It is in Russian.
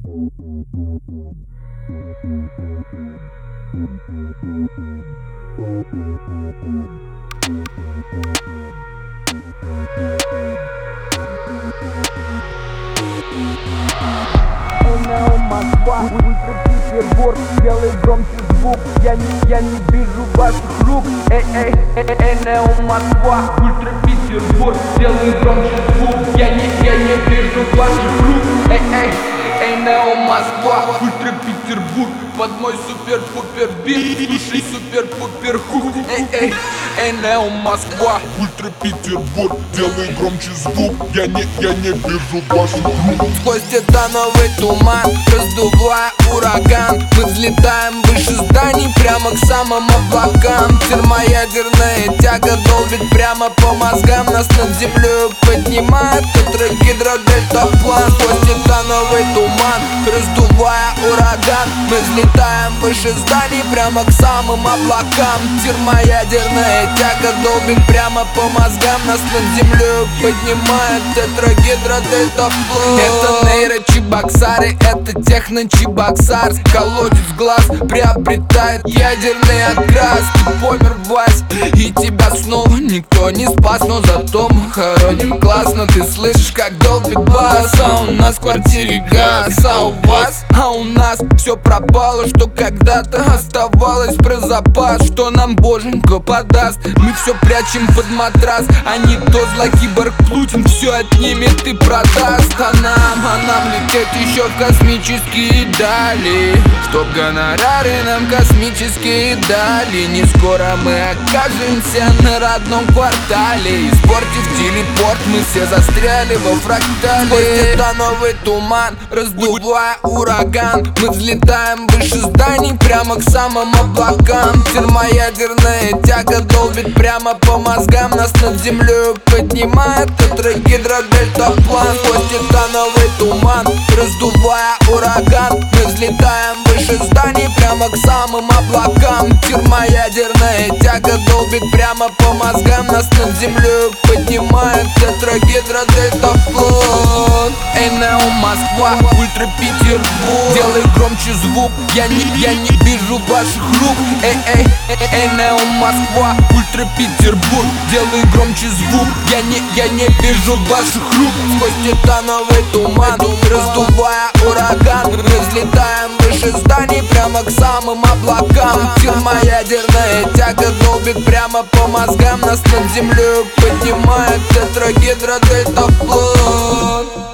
Москва, Ультра-Петербург, делай громче звук. Я не вижу ваших рук. Нео Москва, Ультра-Петербург, делай громче звук. Я не вижу ваших рук. Нео Москва, Ультра-Петербург, под мой супер-пупер бит, слушай супер-пупер хук. Нео Москва, Ультра-Петербург, делай громче звук. Я не вижу ваших рук. Сквозь титановый туман, раздувая ураган, мы взлетаем выше зданий, прямо к самым облакам. Термоядерная тяга долбит прямо по мозгам. Нас над землей поднимает тетрагидродельтаплан. Сквозь титановый туман, раздувая ураган, мы взлетаем выше зданий, прямо к самым облакам. Термоядерная тяга долбит прямо по мозгам. Нас над землей поднимает тетрагидродельтаплан. Это нейрочебоксары, это техно-чебоксар. Колодец глаз приобретает ядерный окрас. Ты помер, Вась, и тебя снова никто не спас. Но зато мы хороним классно. Ты слышишь, как долбит бас. А у нас в квартире газ, а у вас, а у нас все пропало, что когда-то оставалось про запас. Что нам боженька подаст, мы все прячем под матрас. А не то злокиборг Плутин все отнимет и продаст. А нам лететь еще в космические дали, чтоб гонорары нам космические дали. Не скоро мы окажемся на родном квартале. Испортив телепорт, мы все застряли во фрактале. Сквозь титановый туман, раздувая ураган, мы взлетаем выше зданий, прямо к самым облакам. Термоядерная тяга долбит прямо по мозгам. Нас над землей поднимает тетрагидродельтаплан. Сквозь титановый туман, раздувая ураган, мы взлетаем выше зданий, прямо к самым облакам. Термоядерная тяга долбит прямо по мозгам. Нас над землей поднимает тетрагидродельтаплан. Нео Москва, Ультра-Петербург, делай громче звук. Я не вижу ваших рук. Нео Москва, Ультра-Петербург, делай громче звук. Я не вижу ваших рук. Сквозь титановый туман, раздувая ураган, мы взлетаем выше зданий, прямо к самым облакам. Термоядерная тяга долбит прямо по мозгам. Нас над землей поднимает тетрагидродельтаплан.